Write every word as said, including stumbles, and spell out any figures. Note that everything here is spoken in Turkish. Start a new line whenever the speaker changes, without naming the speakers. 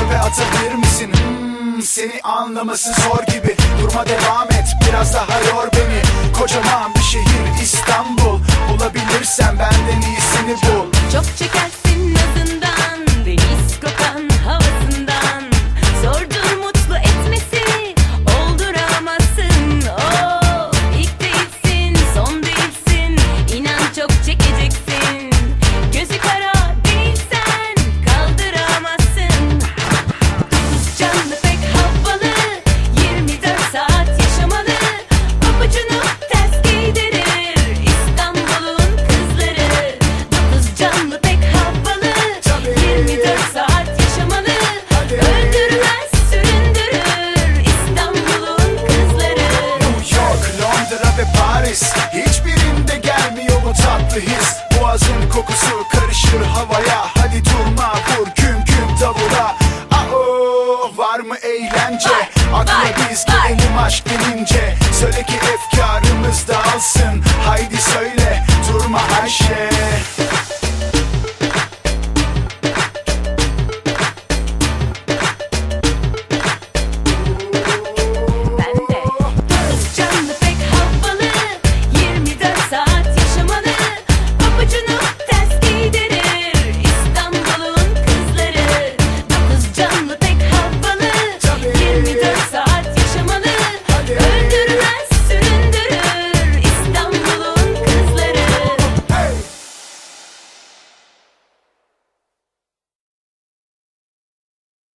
çöpe atabilir misin? Hmm, seni anlaması zor gibi. Durma, devam et, biraz daha yor beni. Kocaman bir şehir İstanbul, bulabilirsen benden iyisini bul.
Çok çekersin nazından, deniz kokan havasından. Zordur mutlu etmesi, olduramazsın. Oh, ilk değilsin, son değilsin, İnan çok çekeceksin. Gözü kara değilsen kaldıramazsın. Dokuz canlı pek havalı, yirmi dört saat yaşamalı. Pabucunu ters giydirir İstanbul'un kızları. Dokuz canlı pek havalı, yirmi dört saat yaşamalı. Öldürmez, süründürür İstanbul'un kızları.
New York, Londra ve Paris, hiçbirinde gelmiyor bu tatlı his. Boğazın kokusu karışır havaya. Hadi durma, vur güm güm davula. Aa, var mı eğlence? Akla biz gelelim aşk denince. Söyle ki